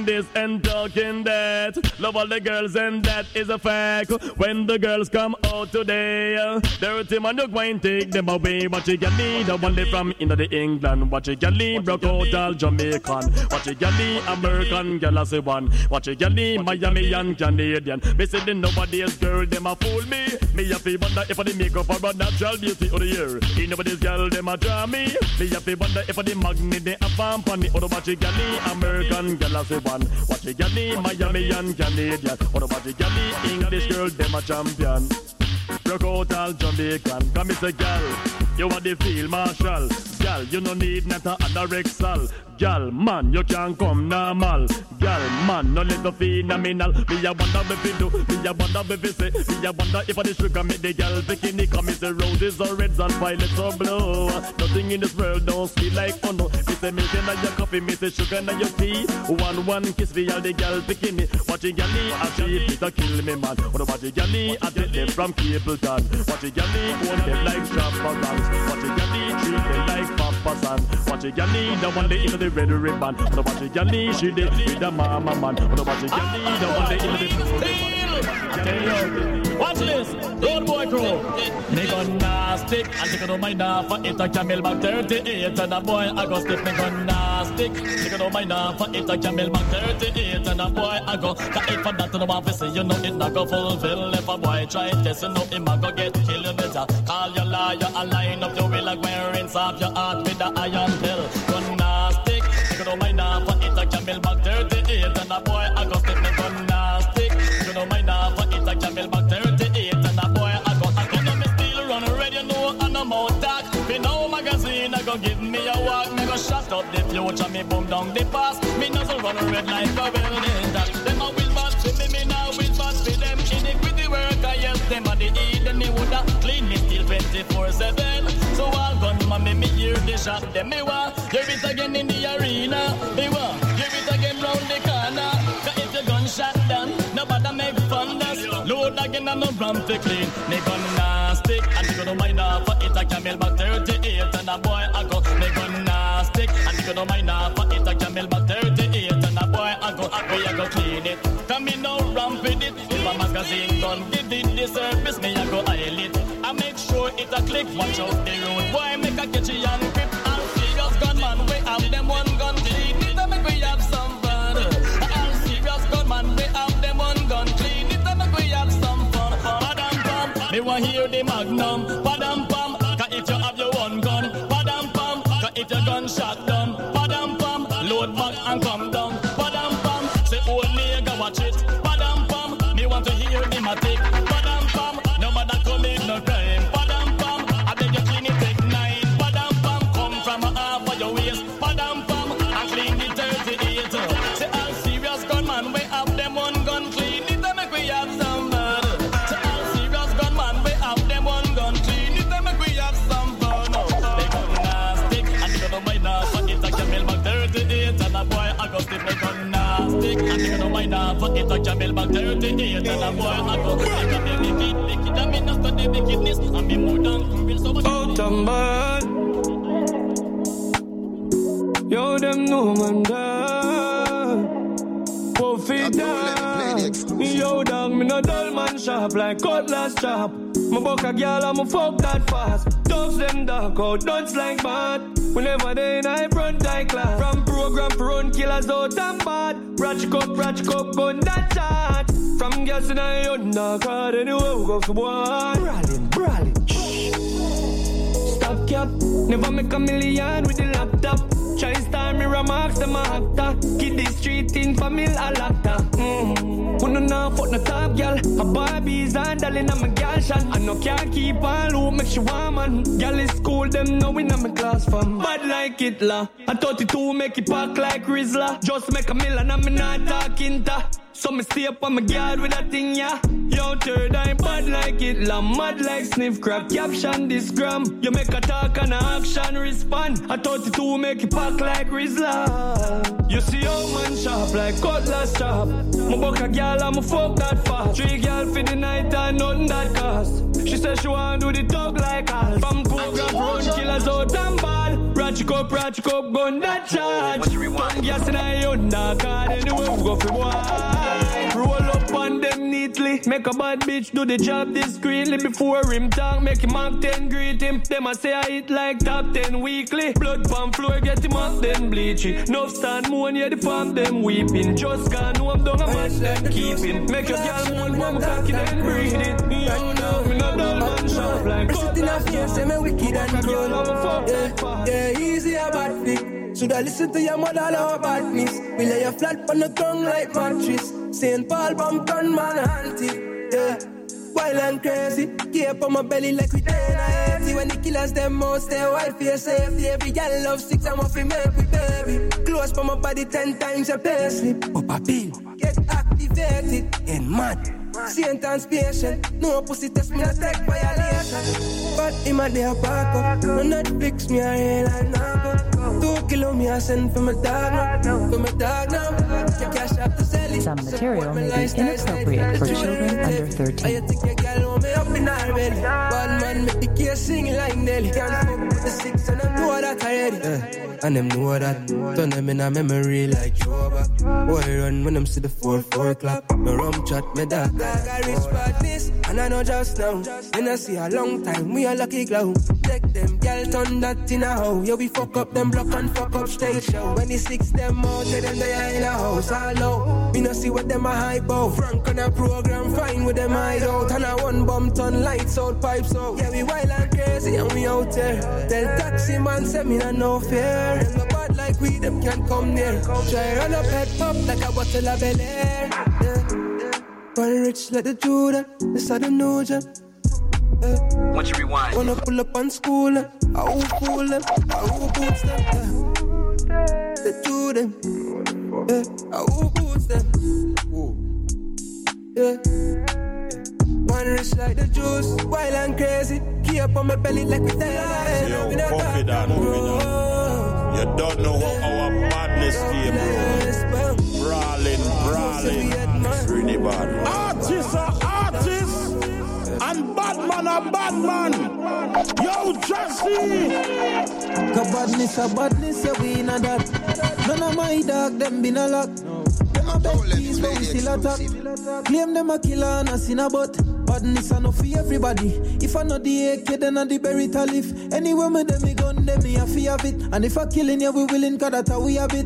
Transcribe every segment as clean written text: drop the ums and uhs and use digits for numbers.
this and talking that. Love all the girls and that is a fact. When the girls come out today, dirty man, you go and take them away. What you can need, the one they from in the England. What you can need, broke out all Jamaican. What you can need, American girl as a one. What you can need, Miami and Canadian. Me say the nobody's girl, them a fool me. Me a fi wonder if I the makeup or a natural beauty of the year. In nobody's girl, them a draw me. Me a fi wonder if I the magnet they a pump on me. Or what you can need, American girl as a one. What you can need, Miami and Canadian. Or what you can need, English girl, them a champion. Broke out all Jamaican. Come it's a gal, you are the field marshal. Gal, you no need not a anorexal. Gal, man, you can't come normal. Gal, man, no little phenomenal. Me a wonder if you do, me a wonder if you say. Me a wonder if I the sugar make the gal bikini. Come it's a roses or reds and violets or blue. Nothing in this world don't sweet like fun. Me say milk in your coffee, me say sugar in your tea. One kiss for all the gal bikini. Watching gal I see it a kill me man. Or watching gal I take them from Capleton. Watching gal own them like strapper ranks. Watching gal treat them like papas and watching gal the one day into the red ribbon. Or watching gal she did with the mama man. Or watching gal the one day into the I tell you, watch this, road boy crew. Me gonna stick and take no mind off for it a camel back 38 and a boy I go stick. Me gonna stick, take no mind off for it a camel back 38 and a boy I go. Cause if for that no one say you know it not go fulfill. If a boy try test you know him a go get killed. You better call your lawyer and line up your will like wearing off your heart with the iron pill. Gonna stick, take no mind off for it a camel back 38 and a boy I go stick. Me gonna stick, take no mind off for it a camel back 38 and a boy I go. You know me still run red, you know, and I'm out talk. Me no magazine, I go give me a walk. Me go shut up the future, me boom down the past. Me nozzle run red like a building that. Them a will bat for me now will bat for them. Iniquity work, I yes, them a the eat. Then me woulda clean me till 24/7. So all gunman me hear the shot. Them me want hear it again in the arena. Me want hear it again round the corner. Cause if your gunshot done, nobody make fun. That's load again and no run to clean. Me gonna stick and me gonna mind off for it a camel back 38 and a boy I go. Me gonna stick and me gonna mind off for it a camel back 38 and a boy I go. I go clean it. Come me no ramp with it. If a magazine gun give it the service, me I go aisle it. I make sure it a click. Watch out the road. Boy make a catchy and grip. All serious gunman we have them one gun clean it. I make we have some fun. All serious gunman we have them one gun clean it. I make we have some fun. Padam pam, me want hear the magnum. Padam pam, cause if you have your one gun. Padam pam, cause if your gun shot down. Padam pam, load back and come down. Padam pam, say old nigga watch it. Padam pam, me want to hear the matic. Padam pam, no matter commit no crime. Padam pam, I beg you clean it take 9. Padam pam, come from half of your waist. Padam pam, I clean the 38. Say all serious gunman we have them one gun clean it and make we have some fun. Say all serious gunman we have them one gun clean it and make we have some fun. They gonna stick and they gonna mind off for it a camel back 38 and a boy I go stick. They gonna stick and they gonna mind off for it a camel back 38 and a boy I go. They gonna be wicked and me not study wickedness and me more than convinced of out and bad. Yo, them know man down. Puffy down. Yo, dog, me no dull man sharp like cutlass chop. My buck a girl and my fuck that fast. Dogs them dark out, nuts like bad. Whenever they in I front high class. From program for run killers out and bad. Ratchet up, gun that chat. From girls in I undercard anywhere we go for boy. Brawling. Stop cap, never make a million with the laptop. Try star me remarks, them a actor. Kid the street in family a lacta. Who no know fuck no top girl. A Barbies and darling I'm a girl shot. I no can't keep on who make she want man. Girl is cool, them know in my class fam. Bad like Hitler. I 32 make it pack like Rizzler. Just make a million and me not talking ta. So me stay up on my guard with that thing, yeah. Yo, third eye bad like Hitler. Mad like sniff crack. Caption this gram. You make a talk and a action respond. I 32 make it pack back like Rizla. You see how man sharp like cutlass sharp. My buck a girl and my fuck that fast. 3 girl for the night and nothing that cost. She said she want do the talk like us. From choreograph run killers out and ball. Ratchet up, gun that charge. Come gas in a Hyundai car, anyway we go for wine. Roll up on them neatly. Make a bad bitch do the job discreetly. Before him talk, make him Mark 10 greet him. Them a say I hit like top 10 weekly. Blood pump floor, get him up then bleachy. No stand moan, yeah the farm them weeping. Just can't know I'm down a match them keeping. Make your girl moan, mama cocky then breathe it. You know me no dull man sharp like sitting off here, say me wicked and cold. Yeah, easy a bad thing. Should I listen to your mother love badness? We lay you flat on the ground like mattress. St. Paul bomb gun man auntie. Yeah, wild and crazy. Keep on my belly like we dead. When the killers them most stay wild for your safety. Every girl love 6 and what we make with baby. Close for my body 10 times your pay slip. Papa Bill, get activated and mad. Saint and patient, no pussy test me a take violation. But him a day park up, no Netflix me a real and now 2 kilo me a send for my dog now, for my dog now. You cash up to sell it. Some material may be inappropriate for children under 13. I think your girl want me up in her belly. Bad man make the case sing like Nelly. Can't fuck with the 6 and I know that already. And them know that, turn them in a memory like throwback. Boy run when them see the 4 clap. Me rum chat, me dog. I reach badness, and I know just now. When I see a long time, we a lucky clown. Take them, girl, turn that in a hoe. Yeah, we fuck up them block and fuck up stage show. When the 6 them out, tell them they are in a house all low. Me no see what them a hype out. Frank on a program, fine with them hide out. And a 1 bomb ton lights out, pipes out. Yeah, we wild and crazy, and we out there. Tell taxi man, say me no fear. Them no bad like we, them can't come near. Try run up head pop like a bottle of Bel Air. One rich like the Judah, this are the new jam. Once you rewind, wanna pull up on school, I who fool them, I who boots them. The Judah, I who boots them. One rich like the juice, wild and crazy. Keep on my belly like we die. Yo, confident. You don't know how our badness came, bro. Brawling. Really bad. Artists are artists, and bad man. Yo, Jesse. Cause badness, yeah, we in a that. None of my dog, them been a lock. Them a beg peace, but we still attack. Claim them a killer and a sin about. Badness enough for everybody. If I know the AK, then I the Beretta lift. Anywhere me them me gun, them me a fear of it. And if I killing you, we willing, cause that's how we have it.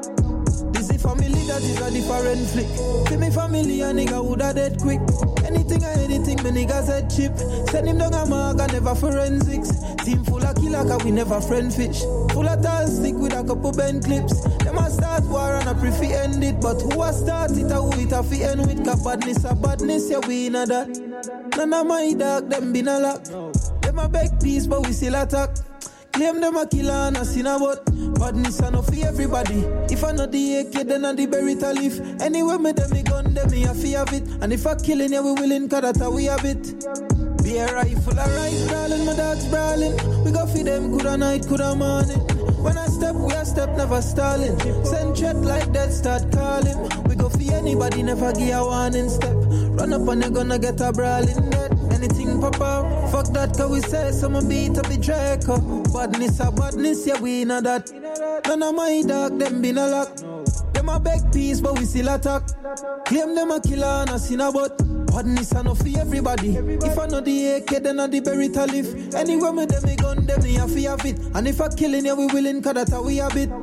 This is family, that is a different flick. See me family, a nigga woulda dead quick. Anything, me niggas head chip. Send him down a mark and never forensics. Team full of killer, cause we never friend fish. Full of tall stick with a couple bend clips. Them a start war and a prefer end it. But who a start it, a who it a fi end with. Cause badness, yeah, we in a that. None of my dog, them been a lock. Them a beg peace, but we still attack. Claim them a killer and a sin about. Badness enough for everybody. If I know the AK, then I the Beretta lift. Anywhere me them me gun, them me a fear of it. And if I killing you, we willing, cause that's how we have it. Be a rifle, a rice brawling, my dogs brawling. We go feed them, good a night, good a morning. When I step, we a step, never stalling. Send threat like that, start calling. We go for anybody, never give a warning step. Run up and you gonna get a brawling dead. Anything pop up, fuck that, cause we say someone beat up the Draco. Badness, yeah, we know that. None of my dog, them been a lock. Them a beg peace, but we still attack. Claim them a killer and a sin about. Badness enough for everybody. If I know the AK, then I the Beretta lift. Anywhere me them me gun, them me a fear of it. And if I killing you, we willing, cause that's how we have it.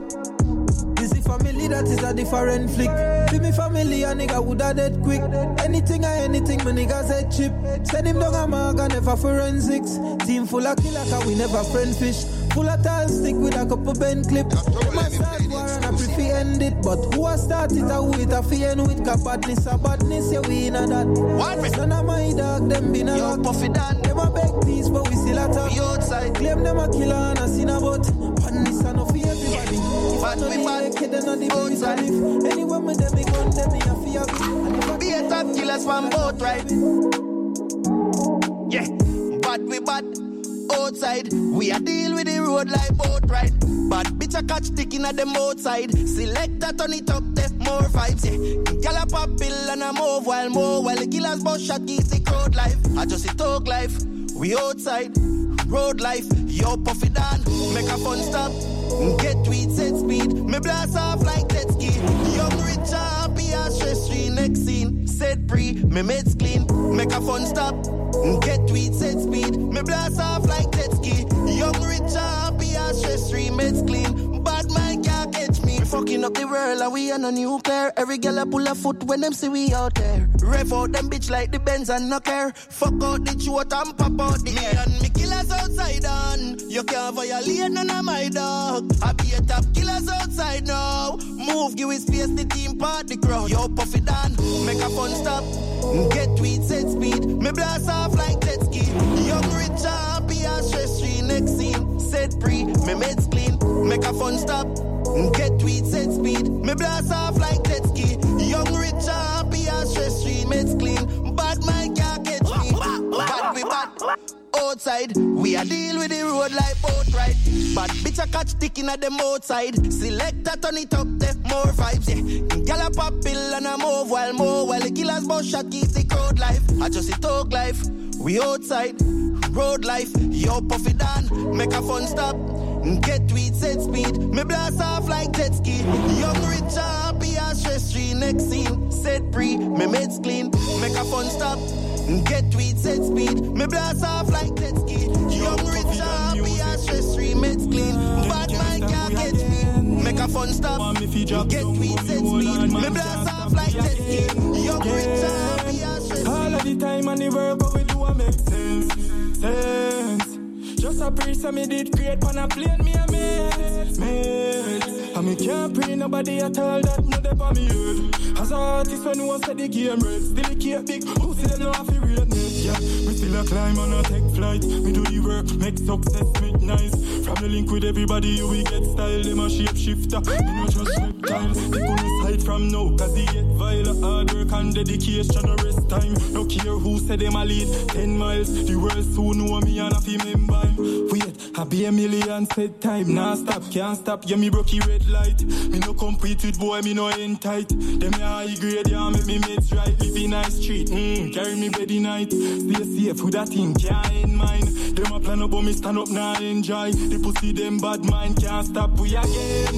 This is family, that is a different flick. Be me family, a nigga woulda dead quick. Anything, my niggas head chip. Send him down a mark and never forensics. Team full of killer, cause we never friend fish. Full of tall stick with a couple bend clip. Them a start war and I prefer end it. But who a start it, a who it a fi end with. Cause badness, yeah, we in a that. None of my dog, them been a lock. Them a beg peace, but we still attack. Claim them a killer and a sin about. Badness enough for everybody. If I know the AK, then I the Beretta lift. Anywhere me them me gun, them me a fear of it. be a top killers from both right. Yeah, bad we bad. outside. We a deal with the road like boat ride. But bitch a catch sticking at them outside. Selector turn it up, there more vibes, yeah. Gyal a pop pill and a move while the killers bust shot keep the crowd life. I just a talk life, we outside, road life. Yo Puffy Dan, make a fun stop, get tweet set speed. Me blast off like jet ski. Young rich happy and stress free. Next scene, set pre, me meds clean. Make a fun stop, get tweet set speed. Me blast off like jet ski. Young rich happy and stress free. Meds clean, bad man can't catch me. We fucking up the world and we on a nuclear. Every girl a pull a foot when them see we out there. Rev out them bitch like the Benz and no care. Fuck out the throat and pop out the air. And me killers outside on. You can't violate none of my dog. I be a top killers outside now. Move, give his space, the team part the crowd. Yo Puffy Dan, make a fun stop, get tweet set speed. Me blast off like jet ski. Young rich happy and stress free. Next scene, set pre, me meds clean. Make a fun stop, get tweet set speed. Me blast off like jet ski. Young rich happy and stress free. Meds clean, bad man can't catch me. Bad we bad. Outside, we a deal with the road like boat ride. But bitch a catch sticking at them outside. Selector turn it up, there more vibes, yeah. Gyal a pop pill and a move while the killers bust shot keep the crowd life. I just a talk life, we outside, road life. Yo Puffy Dan, make a fun stop, get tweet set speed. Me blast off like jet ski. Young rich happy and stress free. Next scene, set pre, me meds clean. Make a fun stop, get tweet set speed. Me blast off like jet ski. Young rich happy and stress free. Meds clean, bad man can't catch me. Make a fun stop, get tweet set speed. Me blast off like jet ski. Young rich happy and stress free. All of the time and the work but we do a make sense. Just a priest and me did great on a plane, me a mate. And me can't pray nobody at all that no dey for me head. As a artist when one say the game red, still the cake big, who see them know how to rate me. Yeah, me still a climb and a take flight. Me do the work, make success, make nice. From the link with everybody, you will get style. Them a shape shifter, me no just reptile. They gonna side from now, cause they get vile. Hard work and dedication, no rest time. No care who say them a lead 10 miles. The world soon know me and I feel remember. Wait, I be a million set time. Nah stop, can't stop, yeah me broke red light. Me no compete with boy, me no end tight. Them high grade, yeah make me mates right. Live in nice street, carry me bed night. Stay safe with that thing, can't end mine. Them a plan up but me stand up now enjoy. The pussy them bad mind, can't stop we again.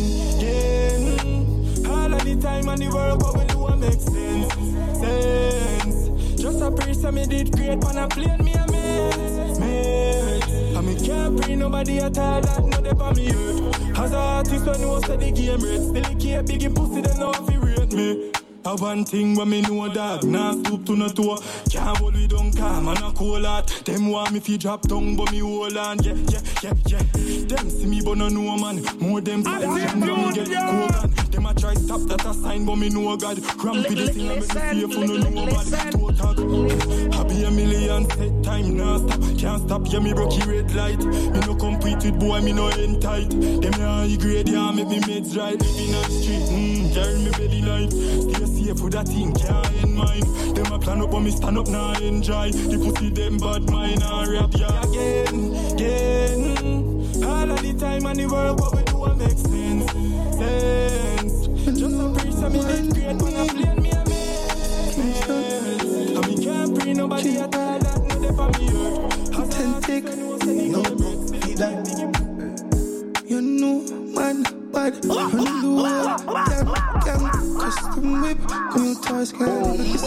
All of the time and the work but we do a make sense. Just a priest and me did great on a plane, me a mate. And me can't bring nobody at all that know they for me hurt. As a artist when no say the game red, still the cake big in pussy they know if you rate me. A one thing when me know dog, nah stoop to no toe. Can't hold we don't calm and a cold heart. Them want me fi drop tongue but me hold on, yeah. Them see me but no know man, more them fight when me get cold on. Them a try stop that a sign but me know God. Rampy the thing I make me safe for no nobody. Don't talk, I be a million set time, nah stop. Can't stop, yeah me broke red light. Me no compete with boy, me no end tight. Them high grade, yeah make me meds right. Living on the street, carry me belly night. Stay safe with that thing, can't end mine. Them a plan up but me stand up now enjoy. The pussy them bad mind and rap yeah again. All of the time and the work what we do a make sense. Just a priest and me did great when I play me a mate. And me can't bring nobody at all that know they for me hurt. Authentic, no like you know man bad. Run the world, damn custom whip. Come toys girl, this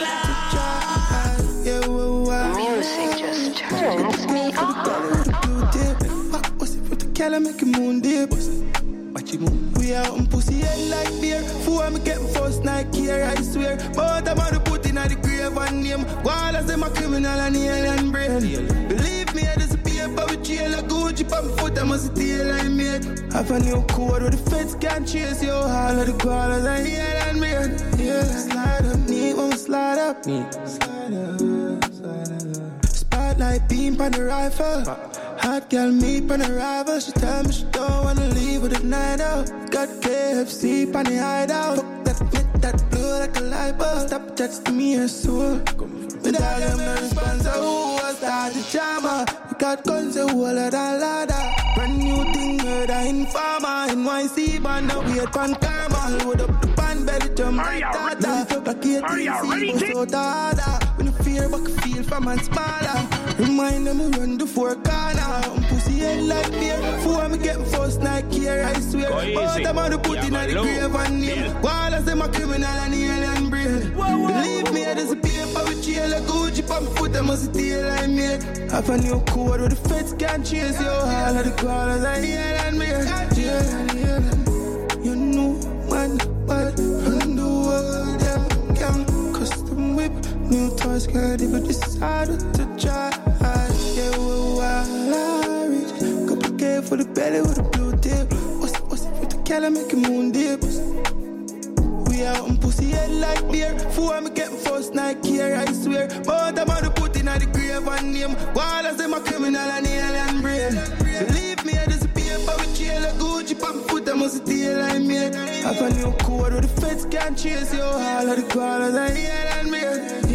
Music just turns me on. What's it for the color make a moon dip? Watch it move. We out and pussy head like beer. Before me get first night here, I swear. But I'm out to put in the grave and name. While as them a criminal and alien brain. Believe me, I disappear, but we jail a Gucci on my foot. I must steal I made. Have a new code where the feds can't chase you. All of the callers are here and made. Yeah, slide up, need one slide up. Slide up. Spotlight beam on the rifle. Hot girl meet on the rival. She tell me she don't wanna leave with a night out. Got KFC on the hideout. Fuck that fit, that blue like a light bulb. Stop texting me and soul. Me dog, I'm not responsible. I start the drama. got guns, a whole lot of ladder. Brand new thing, murder informer. NYC band, now wait pan karma. Load up the band, belly drum like Tata. Fuck like 18C, bust out harder. When I fear, but I feel from and smaller. Remind them we run the four corner. Pussy head like beer. Before me get first night here, I swear. Both them on the put in the grave and name. While as them a criminal and alien brain. Believe me, there's a paper with jail, a Gucci on my foot, I must steal I made. Have a new code where the feds can't chase you. All of the callers are here and me. You know, man, but run the world, them can custom whip. New toys can't even decide to try. Yeah, we're wild, rich. Couple K for the belly with a blue tip. What's it with the color, make a moon dip. We out and pussy head like beer. Before me get first night here, I swear. But I'm on the put in the grave and name. While as them a criminal and alien brain. Believe me, there's a paper with jail, a Gucci on my foot, I must steal I made. Have a new code where the feds can't chase you. All of the callers are here and me.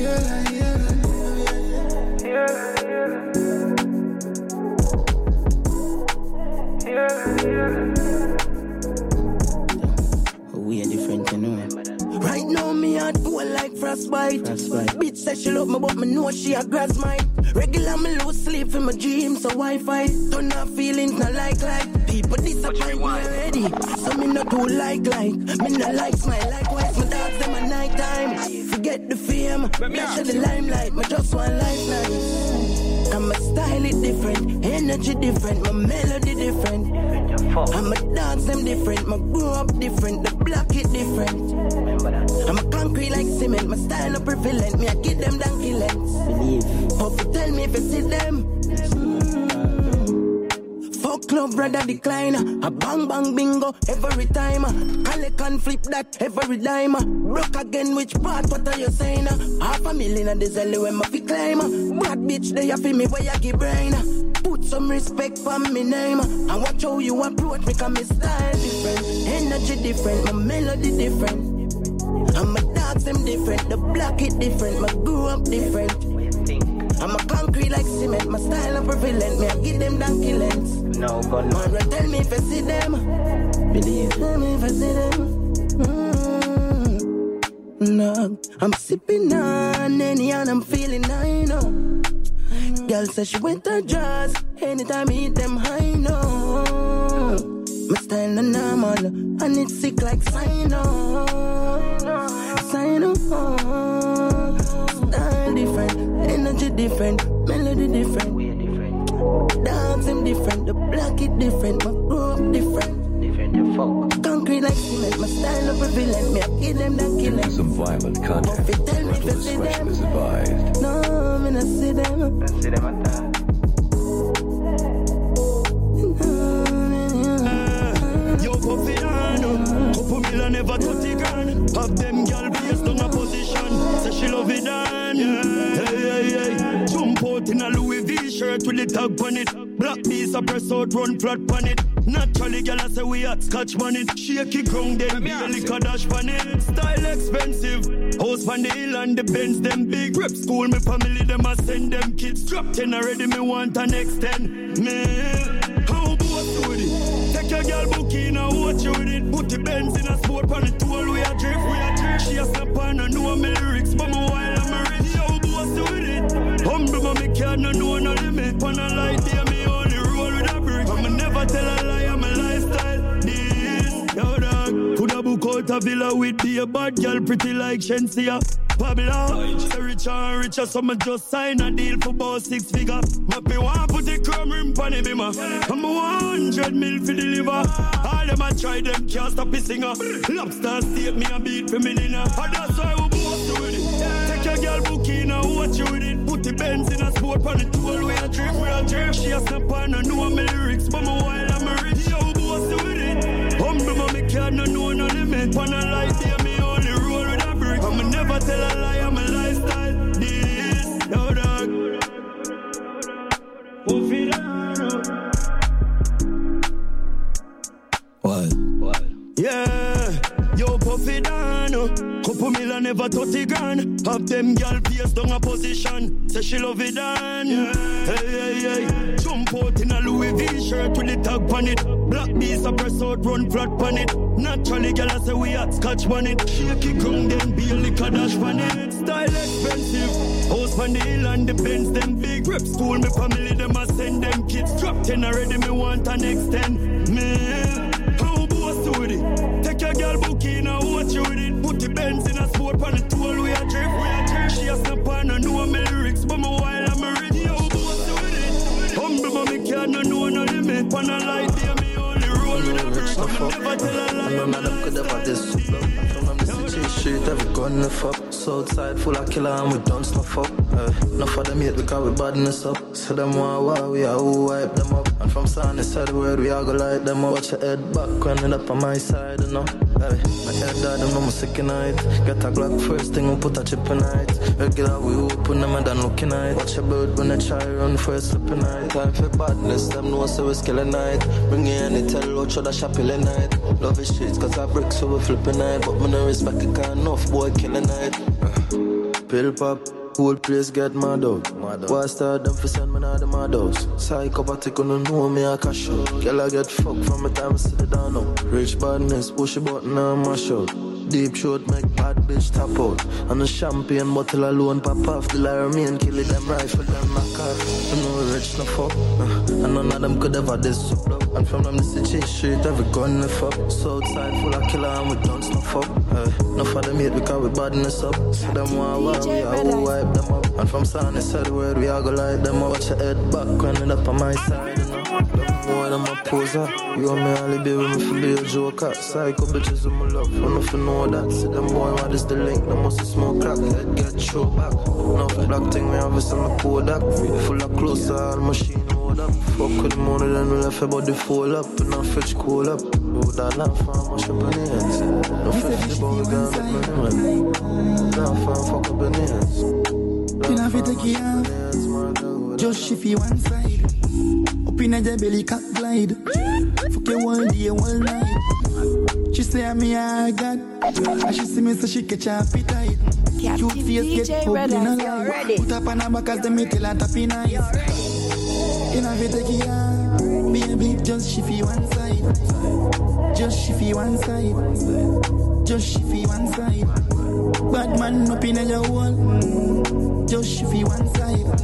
We are different, you know. Right now, me hard cold like frostbite. Bitch says she love me, but me know she a grass mine. Regular me lose sleep in my dreams, so Wi-Fi. Turn off feelings, not like. People disappoint me already, so me not too like. Me not like smile, likewise my dogs them at night time. Forget the fame, measure the limelight. Me just want lifeline. And my style is different, energy different, my melody different. And my dogs them different, my grow up different, the block it different. I'm a concrete like cement, my style no prevalent. Me I give them donkey lengths. Puffy tell me if you see them. Fuck club brother decliner. A bang bang bingo every time. Calic and flip that every dime. Broke again which part what are you saying? $500,000 and this early when my fi climb. Bad bitch they have me where you give brain. Put some respect for me name. And watch how you approach me, cause my style different. Energy different, my melody different. And my dogs them different, the block it different, my grew up different. I'm a concrete like cement, my style no prevalent. Me I give them donkey lengths. No gun man, tell me if I see them. Believe tell me if I see them. No, I'm sipping on any and I'm feeling high, no. Girl says she went her jaws. Anytime I hit them high, no. My style no normal, and it's sick like Sino. Sino. Style different, energy different, melody different. We are different. Dogs them different, the block it different, my groove different. Different the fuck. Concrete like cement, my style no prevalent. Me I give them that killing. Some violent content. But tell me if you see them. Is advised. No, me not see them. I see them at that. Yo, Cofiano, couple million never 30 grand. Have them girl based on a position. Say she love it on. Hey. Jump out in a Louis V shirt with the tag on it. Black piece of press out, run flat on it. Naturally, girl, I say we hot scotch on it. Shake it ground, then barely dash on it. Style expensive. House on the hill and the Benz, them big. Rep school, my family, them a send them kids. Drop 10 already, me want an extend. Man, how boss with it? Take your girl booking and watch you with it. Put the Benz in a sport on the tool, we a drift. She a snap on and know my lyrics, but my while I'm a rich. How boss with it? Humble, but me can't know no limit. On a light day, me only roll with a brick. I'ma never tell a lie, I'm a lifestyle. This, yo dog. Coulda book out a villa with the bad girl, pretty like Shensia. Pablo, say richer, so me just sign a deal for about 6 figure. Mappy want put the chrome rim on the bimmer. I'm a 100 mil for deliver. All them a try, them can't stop it singer. Lobster steak me a beat for me dinner. And that's why we both do it. Take your girl booking and watch you with it. Put the Benz in a sport on the tool, we a drift. She a snap on and know my lyrics, but my while I'm a rich. Yo, boss do with it. Humble, but me can't know no limit. On a light day, me only roll with a brick. I'ma never tell a lie, I'm a lifestyle. This, yo dog. What? Yeah, yo Puffy Dano. couple million, never 30 grand. Have them girl pierce down a position. Say she love it done. Hey. Jump out in a Louis V shirt with the tag on it. Black beast a press out, run flat on it. Naturally, girl, I say we hot scotch on it. Shake it, come then be a liquor dash on it. Style expensive. House on the hill and the Benz, them big. Rep school, me family, them a send them kids. Drop 10 already, me want an extend. Man, how boss with it? Take your girl bookie now, watch you with it. Put the Benz in a sport on the tool, we a drift. She a snap on, I know my lyrics, but my while I'm a ready. How boss with it? Humble, but me can't know no limit. Pan a light, there me only roll with a brick. Never tell a lie. None of them could ever this. From the city street, every gun the fuck. Southside full of killer and we don't stuff up. Enough of them hate because we badness up. So them want we are who wipe them up. And from sunny side where we are go light them up. Watch your head back when it up on my side, you know. My head died, them know I'm sick in night. Get a Glock first thing, we put a chip in night. Regular we open them and then looking night. Watch a bird when they try run for a slipping night. Time for badness, them know so we skill a night. Bring in any tell out should I shop in the night. Love the streets cause I break so we flipping night. But me no respect it cause enough boy kill a night. Pill pop, whole place get mad out. Why start them for send me now the mad house? Psychopathic on know me I cash out. Girl I get fucked from the time I sit it down now. Rich badness, push a button and mash out. Deep short make bad bitch tap out. And the champagne bottle alone pop off. The lie remain kill it them rifle them knock off. You know rich no fuck. And none of them could ever this up. And from them the city street every gun the fuck. Southside full of killer and we don't snuff up. Enough of them hate because we badness up. So them want we are who wipe them up. And from sunny side where we are go light them up. Watch your head back when it up on my side. Boy, them a poser. You and me only be with me for be a joker. Psycho bitches with my love, I don't know know that. See them boy, what is the link? Them must smoke crack, head get throw back. Enough black thing, we have this on the Kodak. Full of clothes, all machine hold up. Fuck with the money, then we left about the fall up. And I fetch cool up. Oh, that lamp farm, mash up on hands. No fetch the ball, gun up my hand. Lamp farm, fuck up on hands. You know, if you take it off, just shift you one side. Up in your belly, cat glide. Fuck you one day, one night. She say I'm a god. And she see me, so she catch her appetite. Cute face get hooked in a line. Put up on her back as them me tell her tappy nice. You know, if you take it off, baby, just shift you one side. Just shift you one side. Just shift you one side. Bad man up in your wall. Just shift you one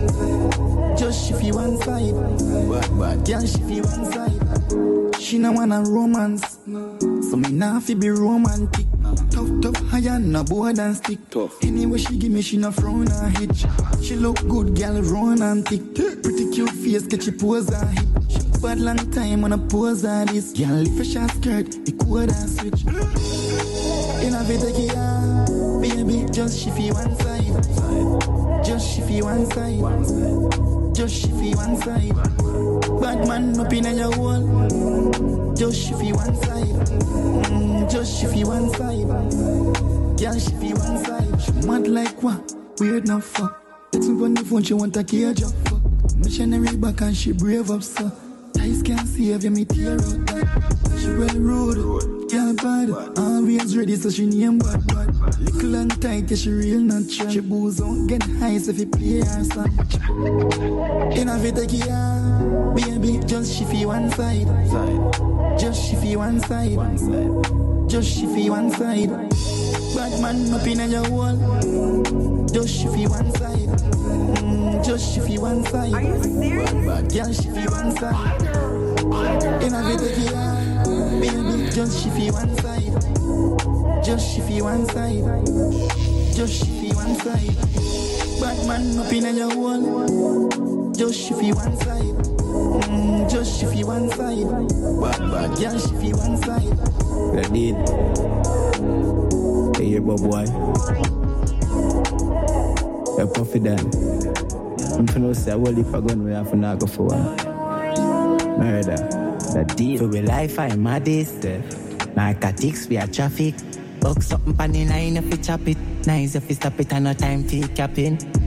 side. Just shift you one side. Bad girl shift you one side. She no wanna romance, so me nah fi be romantic. Tough, higher no board and stick. Anyway she give me, she no frown or hitch. She look good, girl, run and tick. Pretty cute face, get she pose and hit. She bad long time on a pose and this. Girl, lift a short skirt, the code and switch. You know fi take it off, baby, just shift you one side. Just shift you one side. Just shift you one side. Bad man up in your wall. Just shift you one side. Just shift you one side. Girl, shift you one side. She mad like what? Weird enough fuck. Text me on the phone, she want a cage up fuck. Missionary back and she brave up so. Ties can't save you, me tear out that. She well rude, girl bad. Always ready so she name bad. Little and tight, yeah, she real natural. She booze on, get high so if you play her song. You know if you take it off, baby, just shift you one side. Just shift you one side. Just shift you one side. Bad man up in your wall. Just shift you one side. Just shift you one side. Are you serious? Bad girl shift you one side. You know if you take it off, baby, just shift you one side. Just shift you one side. Just shift you one side. Bad man up in your wall. Just shift you one side. Just shift you one side. Bad girl shift you one side. That did. Hey, your boy. You're puffy then. I'm gonna say, well, if I go we have to go for one. Murder. That deal. So we life, I'm mad this. Narcotics, we are traffic. Box something pan the line if we chop it. Nice if we stop it and no time for capping.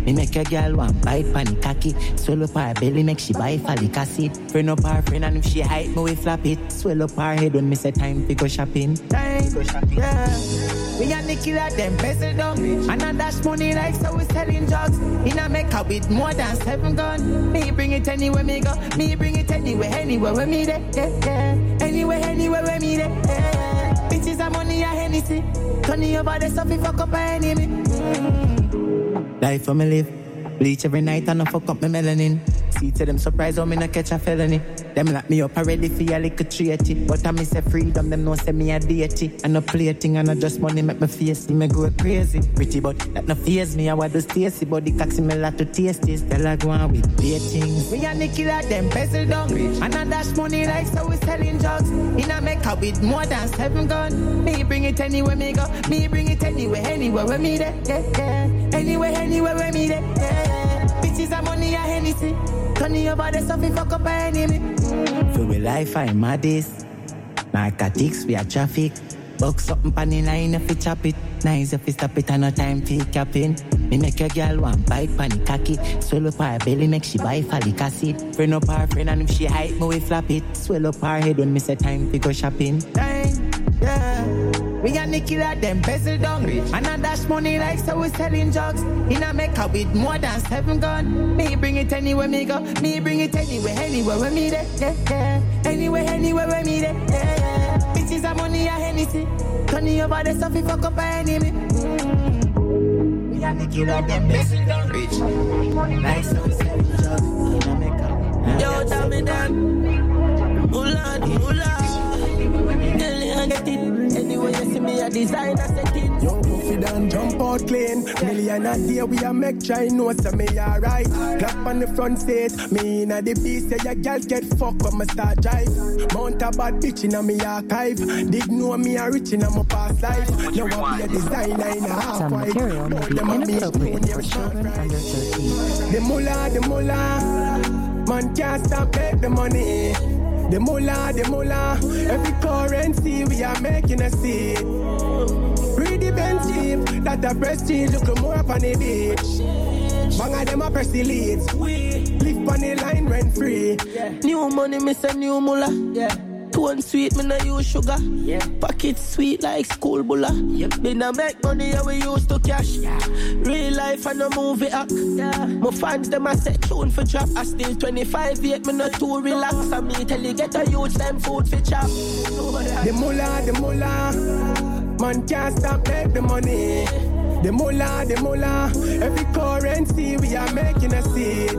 Me make a girl want bite pan cocky. Swell up her belly, make she buy folic acid. Friend up her friend and if she hype me we flap it. Swell up her head when me say time to go shopping. Time go shopping. Yeah. We and the killer them bezel down. And I dash money like so we selling drugs. In a Mecca with more than 7 guns. Me bring it anywhere me go. Me bring it anywhere where me there. Yeah, yeah. Anywhere where me there. Yeah. Bitches are money a Hennessy. Turn over the stuff if fuck up my enemy. Life for me live. Bleach every night and I fuck up my melanin. See to them surprise how me not catch a felony. Them lock me up already for a little treaty. But I miss a freedom, them know say me a deity. And no plating and no just money make me face. Me go crazy. Pretty but that no fears me. I want to Stacy but the cock me lot to taste this. Tell I go on with datings. We and the killer them bezel down. And I dash money like so we selling drugs. In a Mecca with more than 7 guns. Me bring it anywhere me go. Me bring it anywhere where me there. Yeah, yeah. Anywhere where me there. Yeah. Bitches are money a Hennessy. Turn over the stuff if fuck up my enemy. For we life I'm maddest. Narcotics we are traffic. Box something pan in line if you chop it. Nice if you stop it and no time for capping. Me make a girl want bite pan cocky. Swell up her belly make she buy folic acid. Friend up her friend and if she hype me we flap it. Swell up her head when me say time to go shopping. Time, yeah. We and the killer them bezel down. And I dash money like so we selling drugs. In a Mecca with more than 7 guns. Me bring it anywhere me go. Me bring it anywhere where me there. Yeah, yeah. Anywhere where me there. Yeah, yeah. Bitches are money a Hennessy. Turn over the stuff if fuck up my enemy. We and the killer them bezel down. Rich. Like so we selling drugs. In a Mecca. Yo, tell me that. Mula. Get it. Anyway, you see me a designer setting. Yo, confident, jump out clean. Million a day we a make try know so me alright. Clap on the front seat. Me inna the beast say your girl get fucked when me start drive. Mount a bad bitch inna me archive. Dig know me a rich inna my past life. Now I be a designer in a half white. But them a me for children under 13. The mullah. Man can't stop make the money. The mullah, every currency we are making a seed. Pretty Benz cheap, that a prestige, look more up on the beach. Bang of them a press the leads. Live on the line rent free. New money, miss a new mullah. Tone sweet, me no use sugar. Pocket sweet like school bulla. Me no make money how we used to cash. Real life and a movie act. My fans them a set tune for trap. I still 25 yet me not too relax. And me tell you get a huge them food for chop. The mullah. Man can't stop make the money. The mullah, every currency we are making a seed.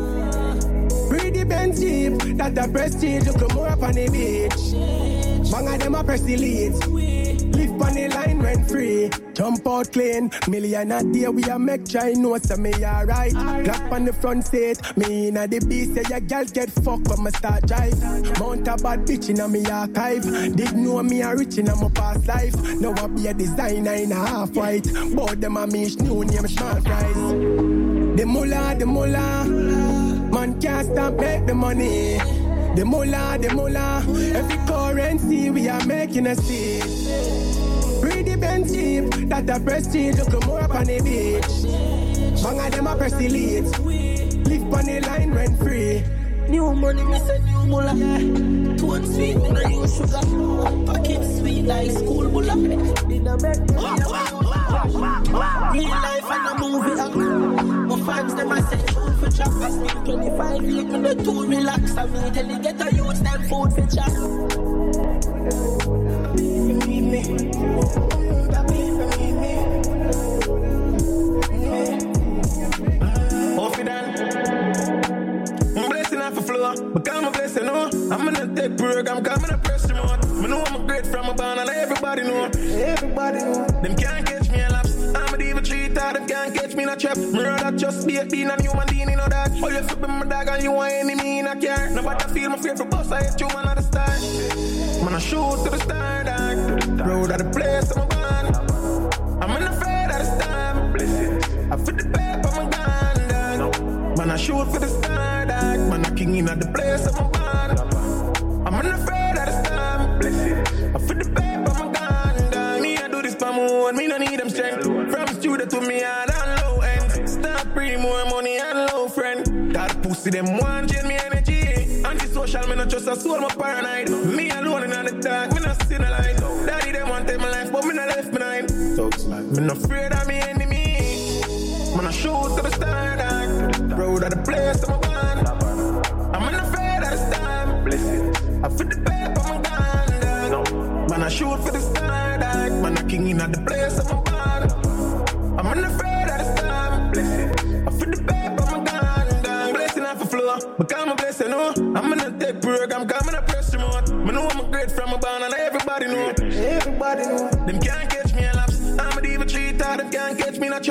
Pretty Benz cheap, that a prestige, look more up on the beach. Bang of them a press the leads. Live on the line rent free. Jump out clean, million a day we a make try know so me alright. Clap on the front seat, me inna the beast say your girl get fucked when me start drive. Mount a bad bitch inna me archive. Dig know me a rich inna my past life. Now I be a designer in a half white. But them a mish new name small fries. The mullah. Man can't stop make the money. The mullah, every currency we are making a seed. Pretty Benz cheap, that a prestige, look more up on the beach. Bang of them a press the leads. Live on the line rent free. New money, miss a new mullah. Tone sweet, me no use sugar. Pocket sweet like school bulla. Real life and a movie act. My fans them a set food for chop. I still 25 years, me no too relax. I me tell you get a youth them food for chop. Become a blessing, no. I'm in a tech program, coming to press them on. I know I'm a great from a band, and everybody know. Them can't catch me a lapse. I'm a diva cheater, them can't catch me in a trap. Me rather just be a bean and human being, you know that. Oh, you flip my dog and you want enemy in a car. Nobody feel my fear for boss, I hate you, man, at the start. Man, I shoot to the star, dog. Road at the place, I'm a band. I'm in afraid of the storm. I fit the paper, I'm a gun, dog. Man, I shoot for the star, dog. Man, I king in at the place, I'm a band. I'm in afraid of the storm. I fit the paper, I'm a gun, dog. Me, I do this for more, and me no need them strength. From studio to me, I don't low end. Start pretty more money. See them one drain me energy. Antisocial, me not just a soul, my paranoid. Me alone in the dark, me not see the light. Daddy, they want take my life, but me not left behind. Me not afraid of me enemy. Man, I shoot to the star, dog. Road of the place I'm gone. I'm not afraid of the storm. I feel the paper, I'm gone, dog. Man, I shoot for the star, dog. Man, I king in at the place I'm gone. I'm not afraid of the storm. I feel the paper, I'm gone, dog. Blessing off the floor, become a blessing, no. I'm gonna take program, coming to press remote. Me know I'm a great from a band and everybody know. Everybody know. Them can't catch me a lapse. I'm a diva cheater, them can't catch me in a trap.